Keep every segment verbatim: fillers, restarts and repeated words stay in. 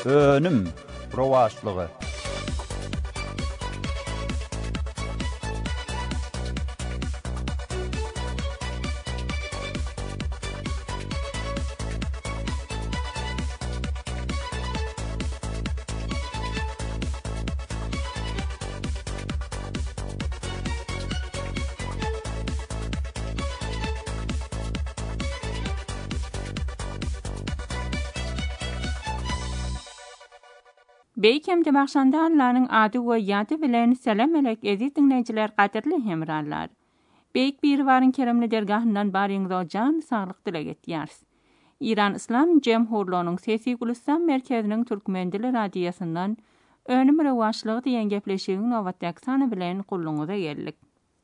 Önüm rovaşlığı. Beykem de baxşandarlarının adı we ýady bilen selam elek ezi dinleyijiler gaderli hemrarlar. Beyk bir warın keremli dergahyndan baryňyza jan saglyk dilek etýäris. İran İslam Jemhurluğunyň Sesi Gulistan merkeziniň Türkmen dili radiýasyndan önüm rewaçlygy diýen gepleşigiň nowatdaky sany bilen gulluňyza geldik.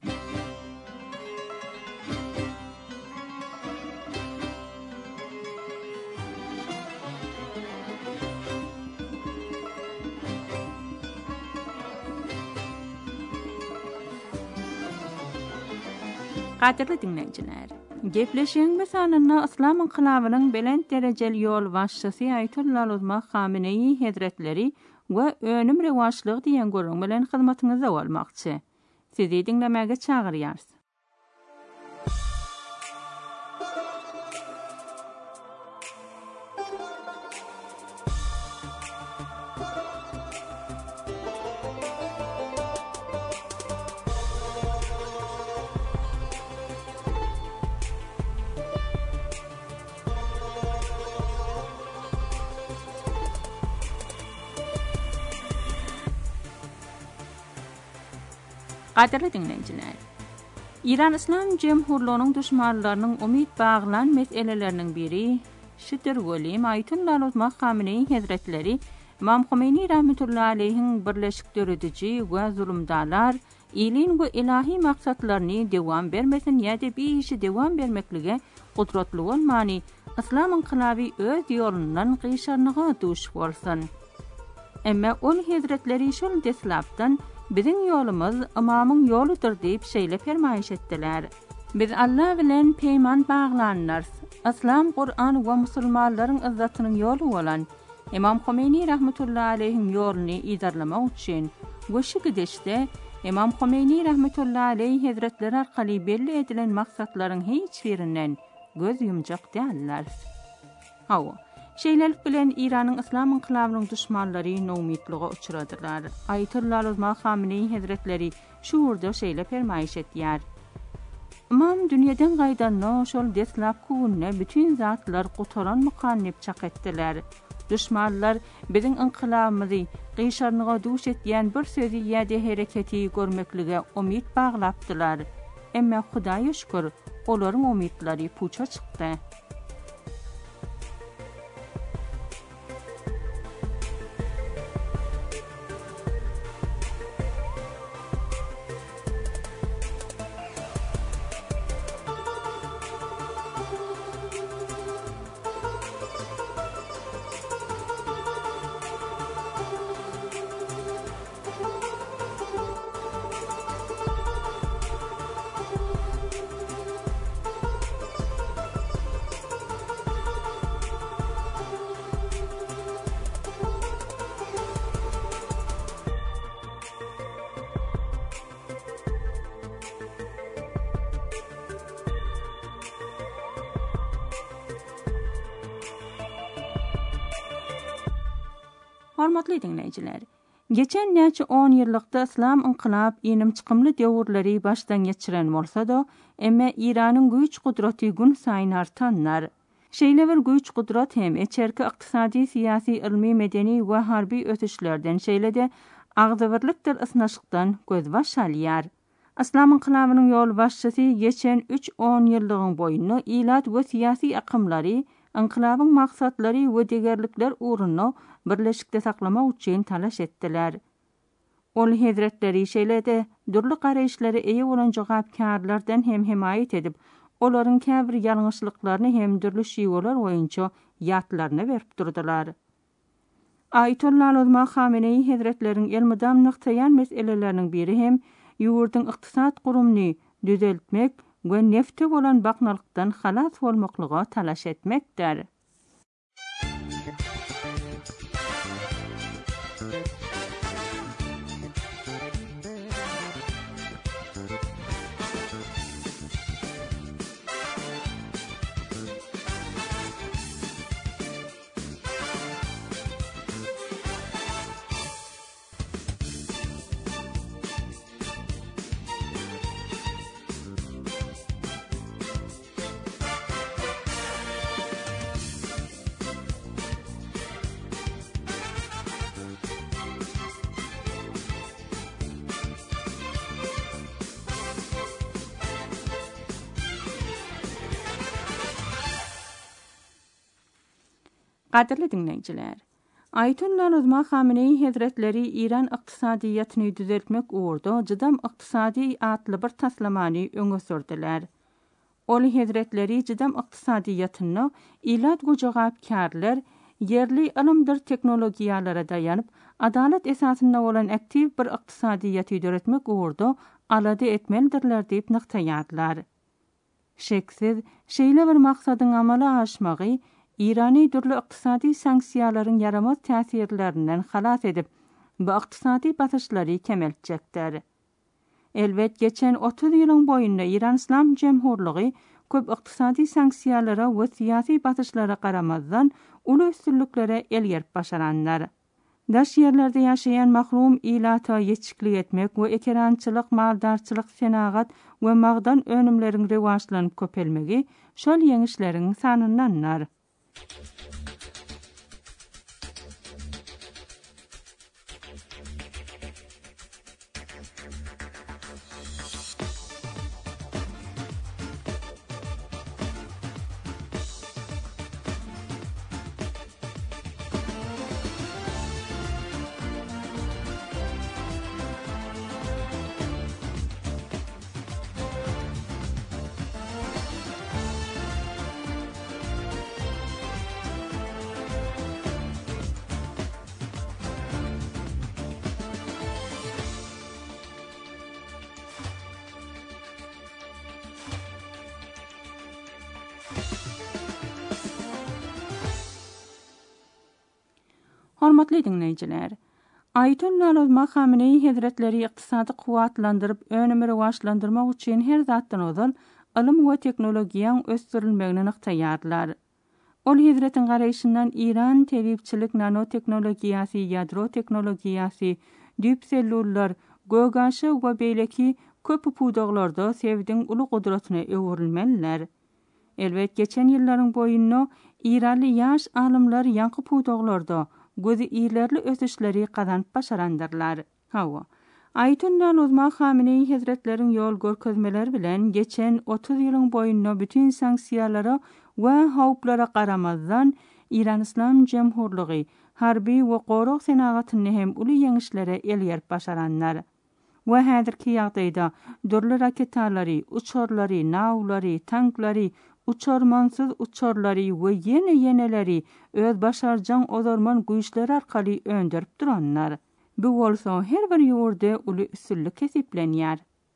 Gaderli dinleyijiler, gepleşigiň mesanynda İslam inqilabynyň belent derejeli ýol başçysy Aýatullah Uzma Hameneýi Hazretleri we önüm rewaçlygy diýen gurrun bilen hyzmatyňyzda bolmakçy. Sizi dinlemäge çagyrýarys. Gaderli dinleyijiler, İran İslam Jemhurluğunyň düşmanlarynyň umyt baglan meseleleriniň biri şidir welim Aýatullah Uzma Hameneýi Hazretleri İmam Khomeini rahmetullahi aleyhiň birleşik dörediji we zulümdalar ilin we ilahi maksatlaryny dewam bermesin ýa-da bir işi dewam bermeklige gudratly bolmany İslam inqilaby öz ýolundan gyşarnyga duş bolsun. Emma ol Hazretleri şol deslapdan bizim ýolumyz imamyň ýoludyr diýip şeýle fermaýyş etdiler. Biz Allah bilen peýman baglanýarys. İslam, Qur'an we musulmanlaryň izzatynyň ýolu bolan İmam Khomeini rahmetullahi aleyhiň ýoluny idarlamak üçin we şu gidişde İmam Khomeini rahmetullahi aleyhi Hazretleri arkaly belli edilen maksatlaryň hiç birinden göz yumjak däller. Hawa Şeýlelik bilen İranyň İslam inqilabynyň düşmanlary noumytlyga uçuradylar. Aýatullah Uzma Hameneýi Hazretleri şu urda şeýle fermaýyş etýär. İmam dünýeden gaýdanno şol deslap kunne bütün zatlar gutaran mukannip çak etdiler. Düşmanlar biziň inqilabymyzy gyşarnyga duş etýän bir sözi ýa-da hereketi görmeklige umyt baglapdylar. Emma Hudaýa şükür, olaryň umytlary puça çykdy. Hormatly dinleyijiler, geçen näçe on ýyllykda İslam inqilab inim çykymly döwürleri başdan geçiren bolsa-da, emma İranyň güýç gudraty gün saýyn artanlar. Şeýle bir güýç gudrat hem içerki ykdysady, syýasy, ilmi, medeni we harby ötüşlerden şeýle-de agdawyrlykdyr ysnaşykdan gözbaş alýar. İslam inqilabynyň ýol başçysy geçen üç on ýyllygyň boýunda ilat we syýasy akymlary, inqilabyň maksatlary we degerlikler uğruna birleşikde saklamak üçin talaş etdiler. Ol Hazretleri şeýle-de durly garaýşlary eýe bolan jogapkarlardan hem himayet edip, olaryň käbir ýalňyşlyklaryny hem durly şiýolar boýunça ýatlaryna berip durdular. Aýatullah Uzma Hameneýi Hazretleriň elmydam nyktaýan meseleleriniň biri hem ýurtyň ykdysat gurumny düzeltmek we nefte bolan baknalykdan halas bolmaklyga talaş etmekdir. Qadirli dinleyiciler, Ayetullah Uzma Khamenei Hazretleri İran iqtisadiyyatını düzeltmek uğurda jydam iqtisadi atlı bir taslamany öňe sürdüler. Ol Hazretleri jydam iqtisadiyyatını ilat gojagapkarlar yerli ilmdir teknologiyalara dayanıp adalet esasyna bolan aktiv bir iqtisadiyyat ýöretmek uğurda alady etmelidirler diýip nyktaýarlar. Şeksiz, şeýle bir maksadyň amala aşmagy İrani dürli iqtisadi sanksiýalaryň yaramaz täsirlerinden halas edip, bu iqtisadi basyşlary kemeltjekler. Elbet geçen otuz ýylyň boýunda İran İslam Jemhurlygy köp iqtisadi sanksiýalara we siýasy basyşlara garamazdan uly üstünliklere el ýerip başaranlar. Daş yerlerde ýaşaýan mahrum ilata ýetişiklik etmek we ekerançylyk, maldarçylyk, senagat we magdan önümleriň rewaçlanyp köpelmegi şol ýeňişleriň sanyndanlar. Hormatly dinleýijiler, Ayetullah Uzma Khamenei Hazretleri iqtisady kuwatlandyryp önümi rewaçlandyrmak üçin her zatdan ozal ilm we teknologiýaň ösdürilmegini nyktaýarlar. Ol Hazretiň garaýşyndan İran tebipçilik, nanoteknologiýasy, ýadro teknologiýasy, düýp sellullar, gögaşy we beýleki köp pudaglarda sevdiň uly gudratyna öwrilmeliler. Elbet geçen ýyllaryň boýunda İranly ýaş alymlar ýanky pudaglarda gözi iýlerli ösüşleri gazanyp başarandyrlar. Hawa, Ayetullah Uzma Khamenei Hazretleriň ýol görkezmeleri bilen geçen otuz ýylyň boýunda bütün sanksiýalara we hawplara garamazdan İran İslam Jemhurlygy harby we gorok senagatyny hem uly ýeňişlere el ýerip başaranlar. We häzirki ýagdaýda dörli raketalary, uçorlary, nawlary, tanklary, uçormansyz uçorlary we ýene ýeneleri öz başarjan ozarman güýçleri arkaly öndürip duranlar. Bu bolsa her bir ýurda uly üstünlik kesiplenýär.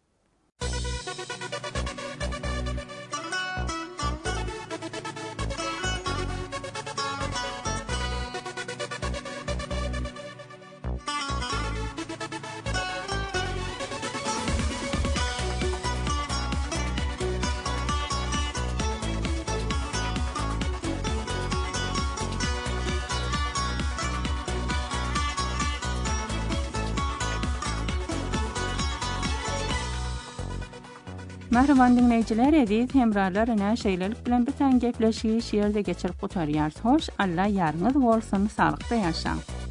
Merhaban dinleyijiler, ediz hemralar ene şeýlelik bilen bir taň gepleşigi şeýerde geçirip gutarýar. Hoş, Allah ýarňyz bolsun, salykda ýaşaň.